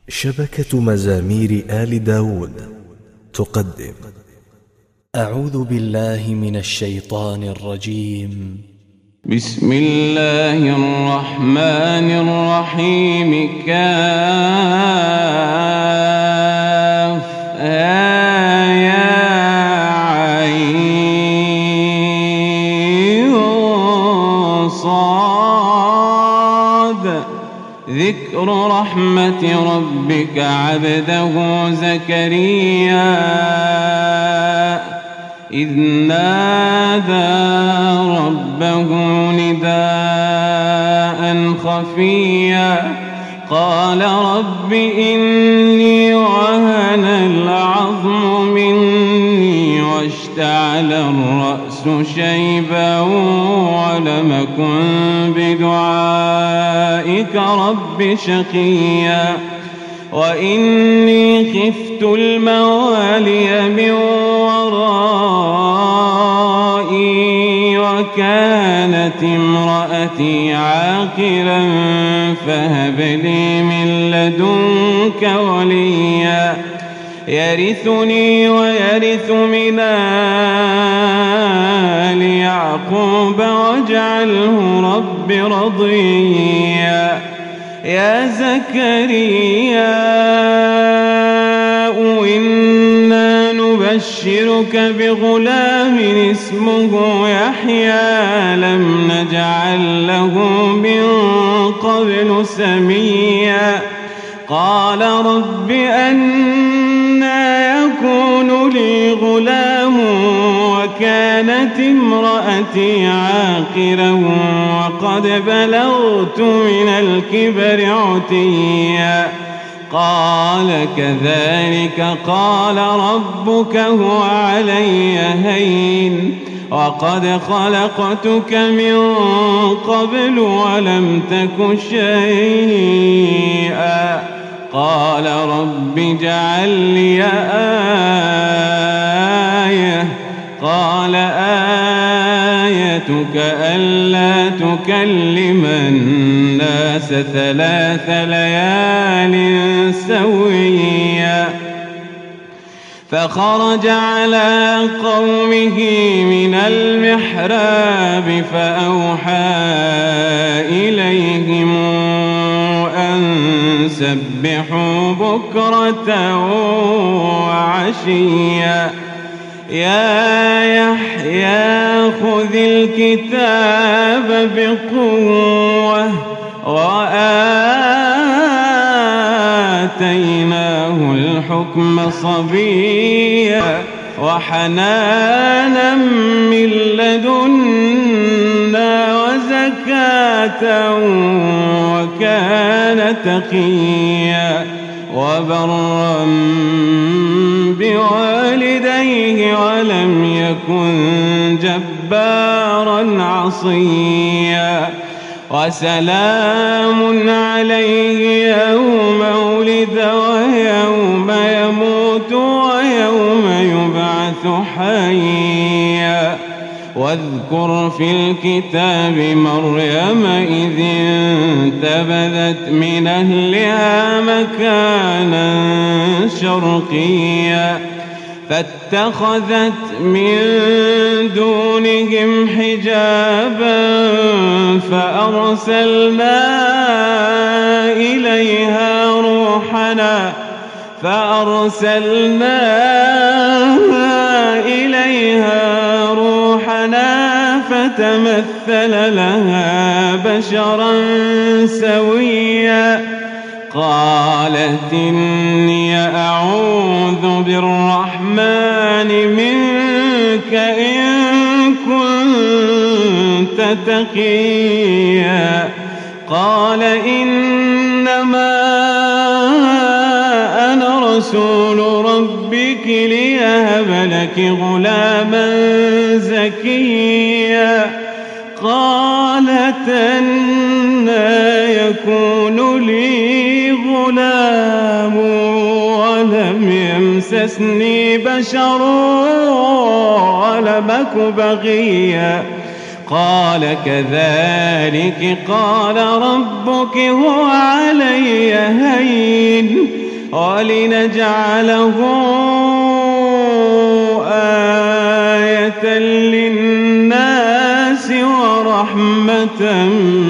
شبكة مزامير آل داود تقدم أعوذ بالله من الشيطان الرجيم. بسم الله الرحمن الرحيم. كاف يا عين صاد. ذكر رحمة ربك عبده زكريا إذ نادى ربه نداء خفيا قال رب إني وهن العظم مني واشتعل الرأس شيبا ولم أكن بدعائك رب شقيا وإني خفت الموالي من ورائي وكانت امرأتي عاقرا فهب لي من لدنك وليا يرثني ويرث من آل يعقوب واجعله رب رضيا. يا زكريا إنا نبشرك بغلام اسمه يحيى لم نجعل له من قبل سميا قال رب أنى يكون لي غلام وكانت امرأتي عاقرا وقد بلغت من الكبر عتيا قال كذلك قال ربك هو علي هين وقد خلقتك من قبل ولم تك شيئا قال رب اجعل لي آية قال آيتك ألا تكلم الناس 3 ليال سويا. فخرج على قومه من المحراب فأوحى إليهم أن سبحوا بكرة وعشيا. يا يحيى خذ الكتاب بقوة وآتيناه الحكم صبيا وحنانا من لدنا وزكاة وكان تقيا وبرا بوالديه ولم يكن جبارا عصيا. وسلام عليه يوم ولد ويوم يموت ويوم يبعث حيا. واذكر في الكتاب مريم إذ انتبذت من أهلها مكانا شرقيا فاتخذت من دونهم حجابا فأرسلنا إليها روحنا فتمثل لها بشرا سويا قالت إني أعوذ بالرحمن منك إن كنت تقيا قال إنما أنا رسول ربك ليهب لك غلاما زكيا. قالت أنى يكون لي غلام ولم يمسسني بشر ولم أك بغيا قال كذلك قال ربك هو علي هين ولنجعله آية للناس ورحمة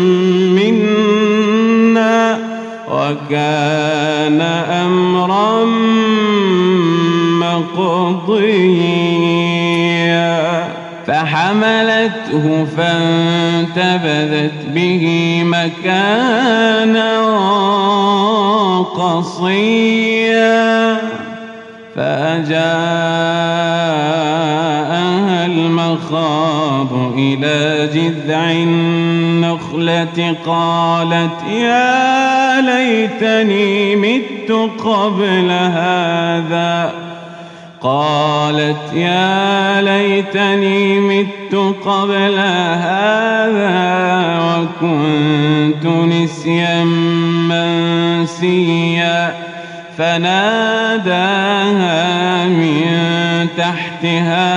منا وكان أمرا مقضيا فحملته فانتبذت به مكانا قصيا فأجاءها المخاض إلى جذع النخلة قالت يا ليتني مت قبل هذا وكنت نسيا منسيا فناداها من تحتها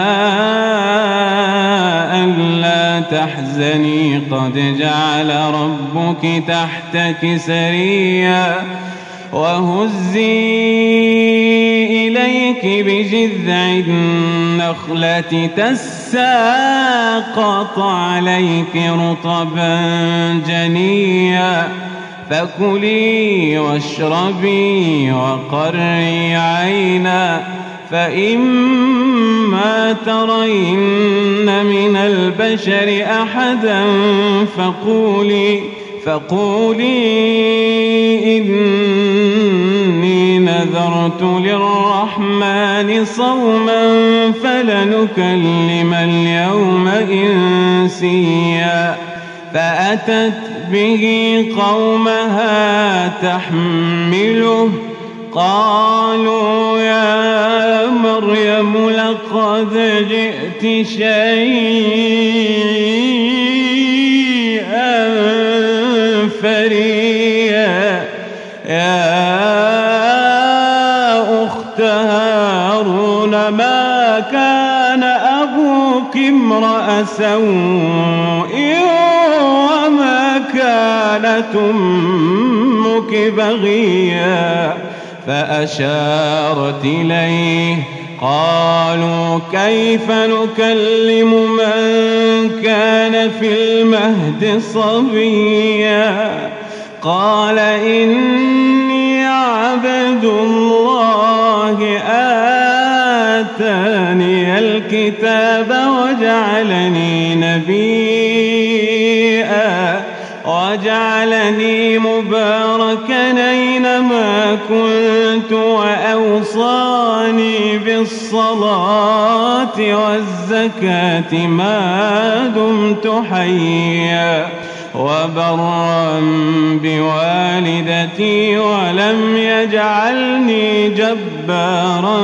ألا تحزني قد جعل ربك تحتك سريا وهزي إليك بجذع النخلة تساقط عليك رطبا جنيا فكلي واشربي وقري عينا فإما ترين من البشر أحدا فقولي إني نذرت للرحمن صوما فلنكلم اليوم إنسيا فأتت به قومها تحمله قالوا يا مريم لقد جئت شيئا فريا يا أخت هارون ما كان أبوك امرأ سوء وما كانت أمك بغيا فأشارت إليه قالوا كيف نكلم من كان في المهد صبيا قال إني عبد الله آتاني الكتاب وجعلني نبيا وجعلني مباركا أينما كنت وأوصاني بالصلاة والزكاة ما دمت حيا وبرا بوالدتي ولم يجعلني جبارا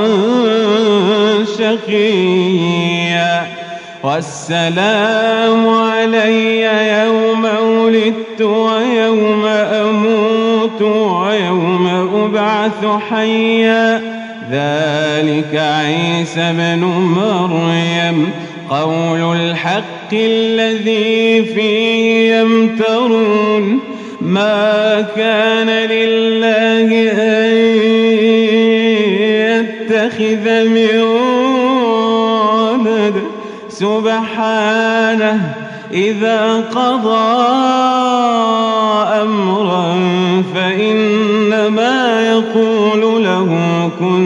شقيا والسلام علي يوم ولدت ويوم أموت ويوم أبعث حيا ذلك عيسى بن مريم قول الحق الذي فيه يمترون ما كان لله أن يتخذ من ولد سبحانه إذا قضى أمرا فإنما يقول له كن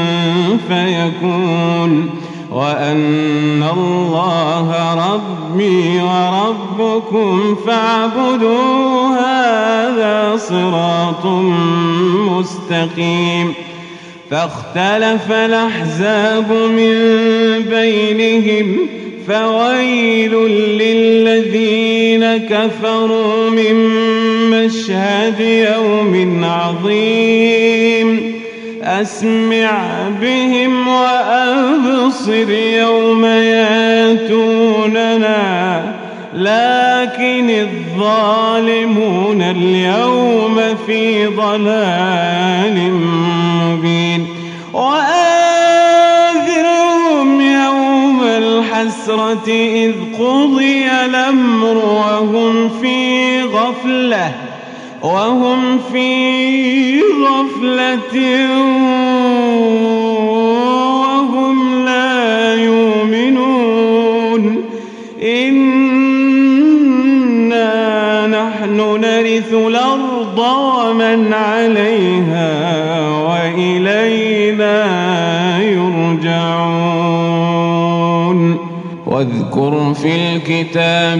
فيكون وأن الله ربي وربكم فاعبدوه هذا صراط مستقيم فاختلف الأحزاب من بينهم فويل للذين كفروا من مشهد يوم عظيم أسمع بهم وأبصر يوم ياتوننا لكن الظالمون اليوم في ضلال مبين وأنذرهم يوم الحسرة إذ قضي الأمر وهم في غفلة غفلة وهم لا يؤمنون إنا نحن نرث الأرض ومن عليها وإلينا يرجعون واذكر في الكتاب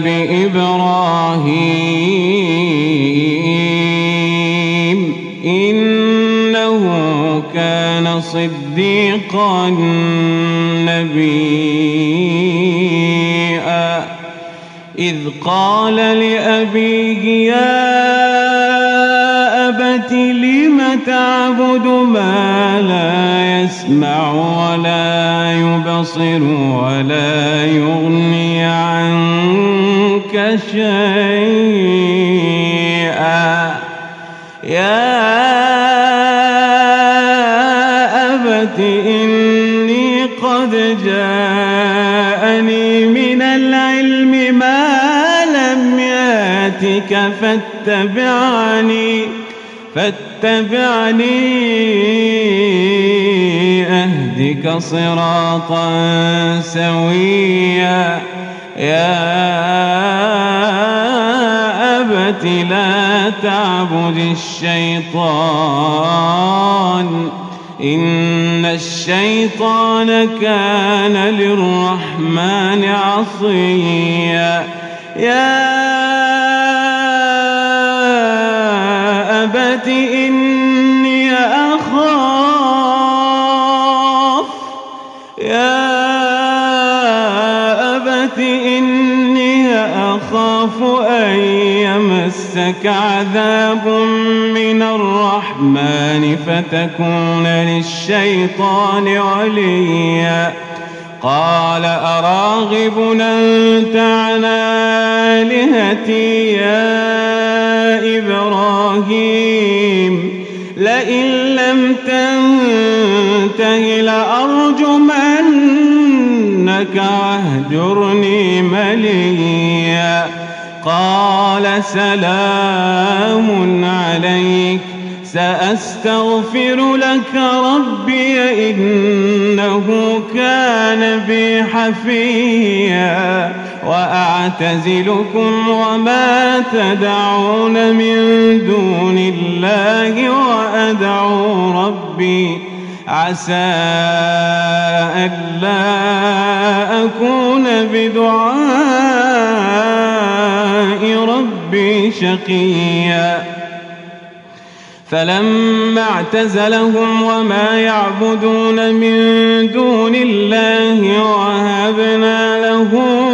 إبراهيم إنه كان صديقا نبيا إذ قال لأبيه يا أبت لم تعبد ما لا يسمع ولا يبصر ولا يغني عنك شيئا يا أبت إني قد جاءني من العلم ما لم يأتك فاتبعني أهدك صراطا سويا يا أبت لا تعبد الشيطان إن الشيطان كان للرحمن عصيا يا أبت إني أخاف أن يمسك عذاب من الرحمن فتكون للشيطان وليا قال أراغب أنت عن آلهتي يا إبراهيم لئن لم تنته لأرجمنك واهجرني مليا قال سلام عليك سأستغفر لك ربي إنه كان بي حفيا وأعتزلكم وما تدعون من دون الله وأدعو ربي عسى ألا أكون بدعاء ربي شقيا فلما اعتزلهم وما يعبدون من دون الله وهبنا له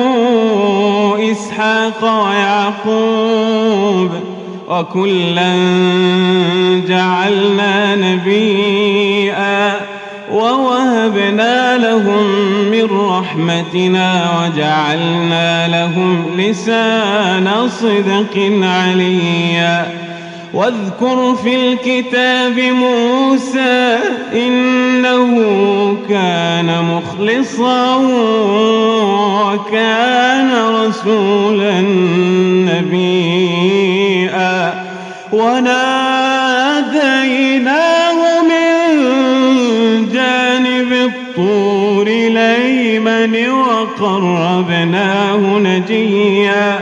إسحاق ويعقوب وكلا جعلنا نبيا ووهبنا لهم من رحمتنا وجعلنا لهم لسان صدق عليا واذكر في الكتاب موسى إنه كان مخلصا وكان رسولا نبيا وناديناه من جانب الطور الأيمن وقربناه نجيا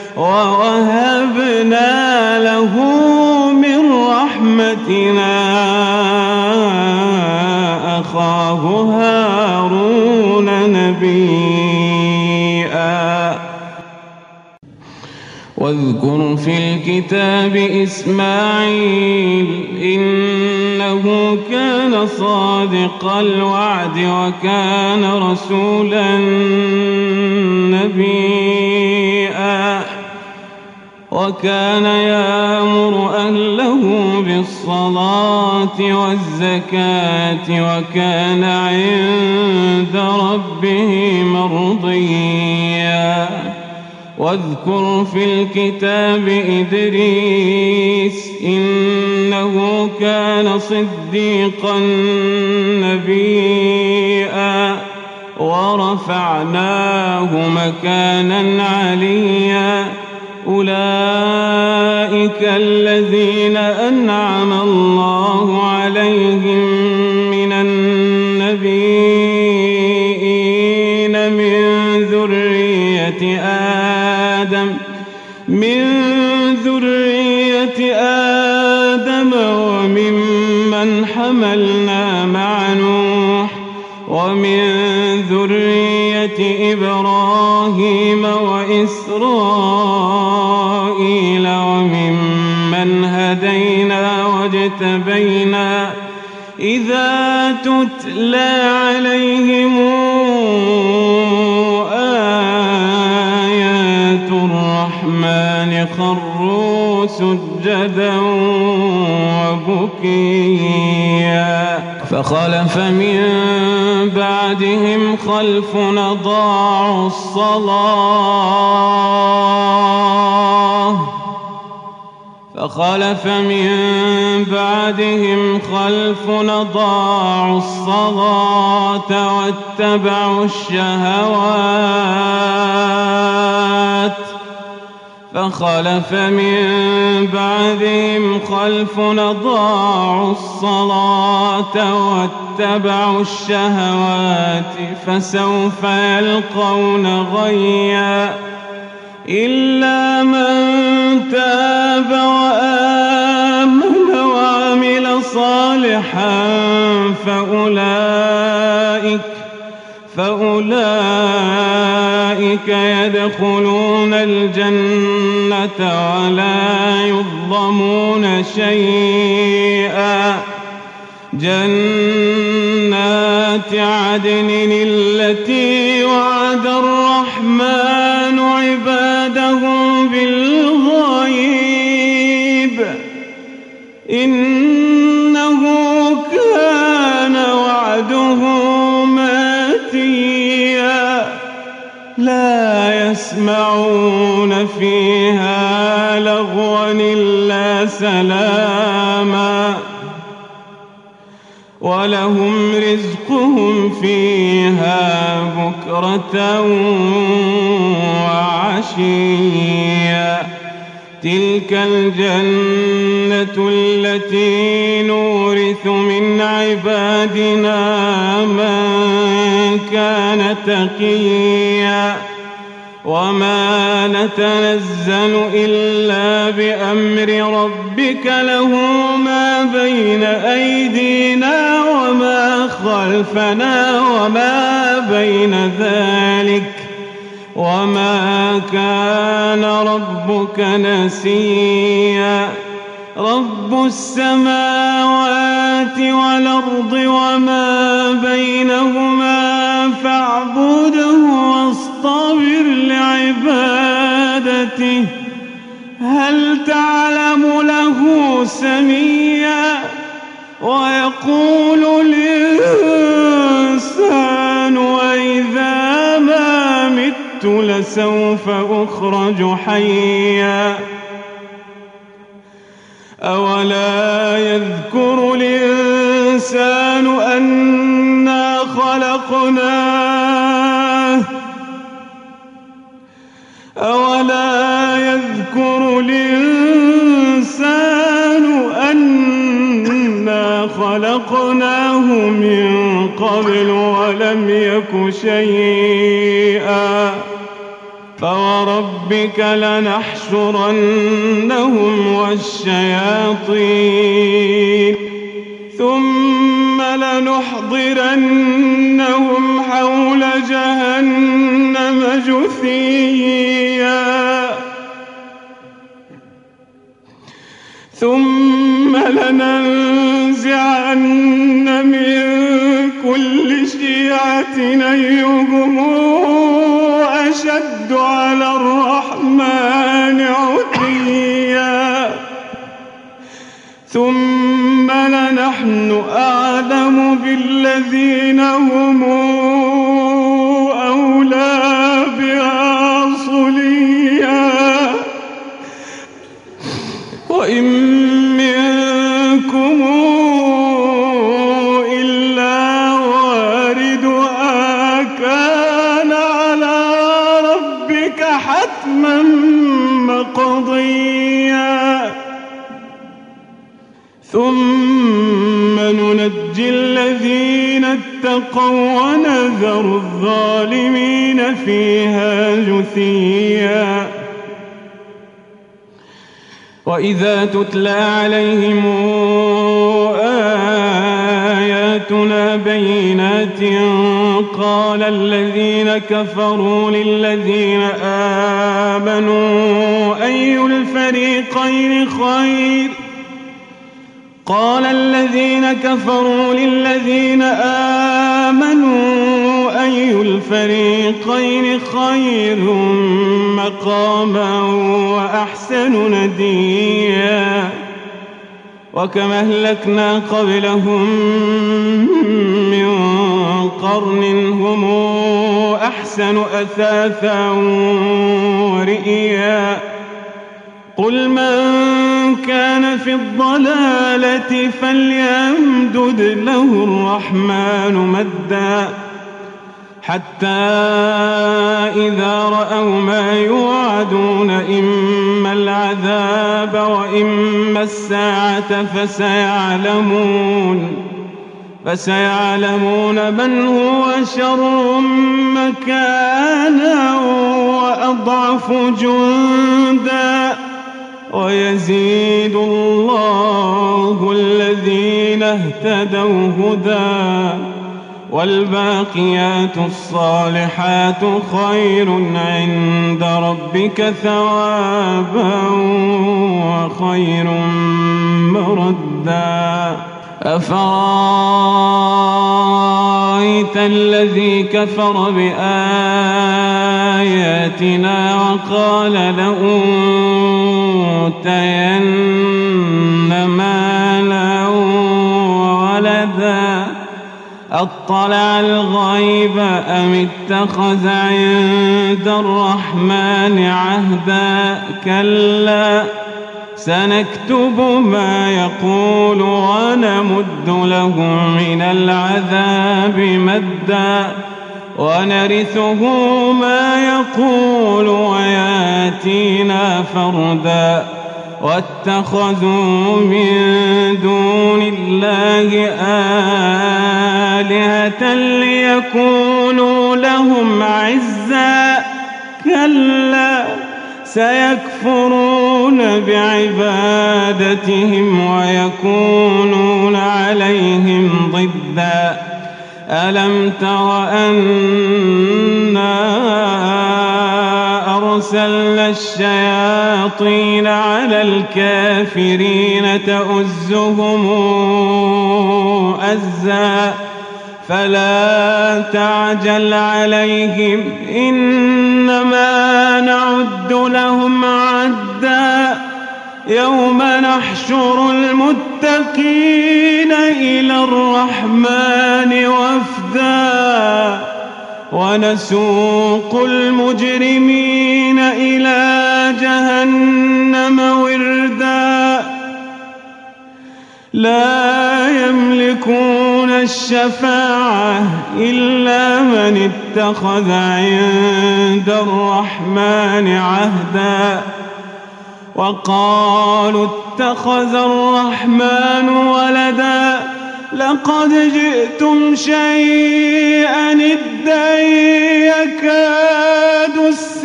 ووهبنا له من رحمتنا أخاه هارون نبيا واذكر في الكتاب إسماعيل إنه كان صادق الوعد وكان رسولا نبيا وكان يأمر أهله بالصلاة والزكاة وكان عند ربه مرضيا واذكر في الكتاب إدريس إنه كان صديقا نبيا ورفعناه مكانا عليا أولئك أولئك الذين أنعم الله عليهم من النبيين من ذرية آدم وممن حملنا مع نوح ومن ذرية إبراهيم وإسرائيل وممن هدينا واجتبينا إذا تتلى عليهم آيات الرحمن خروا سجدا وبكيا فخلف من بعدهم خلف أضاعوا الصلاة واتبعوا الشهوات فسوف يلقون غيا إلا من تاب وآمن وعمل صالحا فأولئك يدخلون الجنة ولا يظلمون شيئا جنات عدن التي وعد الرحمن عباده بالغيب إنه كان وعده ماتيا لا يسمعون فيها لغوا إلا سلاما ولهم رزقهم فيها بكرة وعشيا تلك الجنة التي نورث من عبادنا من كان تقيا وما نتنزل إلا بأمر ربك له ما بين أيدينا وما خلفنا وما بين ذلك وما كان ربك نسيا رب السماوات والأرض وما بينهما فاعبده واصطبر لعبادته هل تعلم له سميا ويقول الإنسان وإذا ما مت لسوف أخرج حيا أولا يذكر الإنسان أنا خلقناه من قبل ولم يك شيئا فوربك لنحشرنهم والشياطين ثم لنحضرنهم حول جهنم جثيا ثم لننزعن من كل شيعة أيهم أشد على الرحمن عتيا ثم لنحن أعلم بالذين هم أولى بها صليا وإن منكم إلا واردها كان على ربك حتما مقضيا ننجي الذين اتقوا ونذر الظالمين فيها جثيا. وإذا تتلى عليهم آياتنا بينات قال الذين كفروا للذين آمنوا أي الفريقين خير مقاما وأحسن نديا. وكم أهلكنا قبلهم من قرن هم أحسن أثاثا ورئيا. قل من كان في الضلالة فليمدد له الرحمن مدا حتى إذا رأوا ما يوعدون إما العذاب وإما الساعة فسيعلمون من هو شر مكانا وأضعف جندا. ويزيد الله الذين اهتدوا هدى والباقيات الصالحات خير عند ربك ثوابا وخير مردا. أفرأيت الذي كفر بآياتنا وقال لأوتين مالا وولدا أطلع الغيب أم اتخذ عند الرحمن عهدا. كلا سنكتب ما يقول ونمد له من العذاب مدا ونرثه ما يقول وياتينا فردا. واتخذوا من دون الله آلهة ليكونوا لهم عزا. كلا سيكفرون بعبادتهم ويكونون عليهم ضدا. ألم تر أنا أرسلنا الشياطين على الكافرين تؤزهم أزا فلا تعجل عليهم إنما نعد لهم عدا. يوم نحشر المتقين إلى الرحمن وفدا ونسوق المجرمين إلى جهنم وردا. لا يملكون الشفاعة إلا من اتخذ عند الرحمن عهدا. وقالوا اتخذ الرحمن ولدا لقد جئتم شيئا إدا. يكاد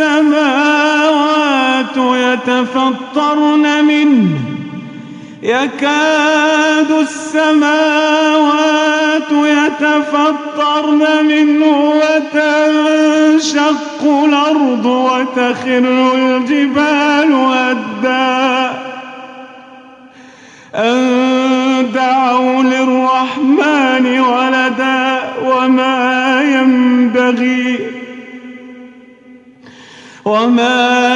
السماوات يتفطرن منه وتنشق الأرض وتخر الجبال هدا أن دعوا للرحمن ولدا وما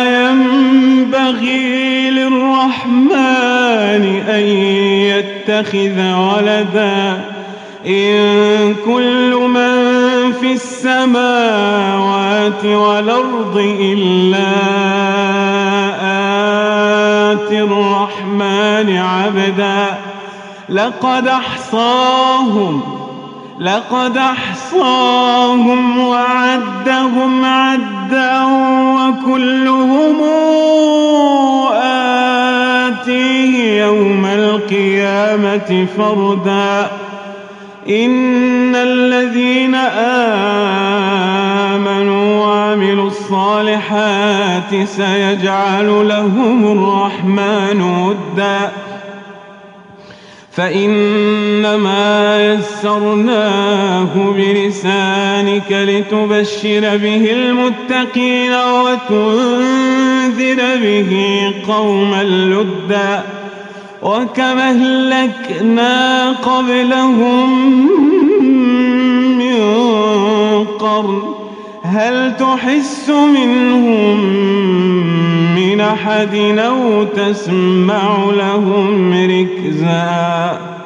ينبغي للرحمن أن يتخذ ولدا. إن كل من في السماوات والأرض إلا آتي الرحمن عبدا. لقد أحصاهم وعدهم عدا وكلهم آتيه يوم القيامة فردا. إن الذين آمنوا وعملوا الصالحات سيجعل لهم الرحمن ودا فإنما يسرناه بلسانك لتبشر به المتقين وتنذر به قوما لدا وكم أهلكنا قبلهم من قرن هل تحس منهم من أحد أو تسمع لهم ركزا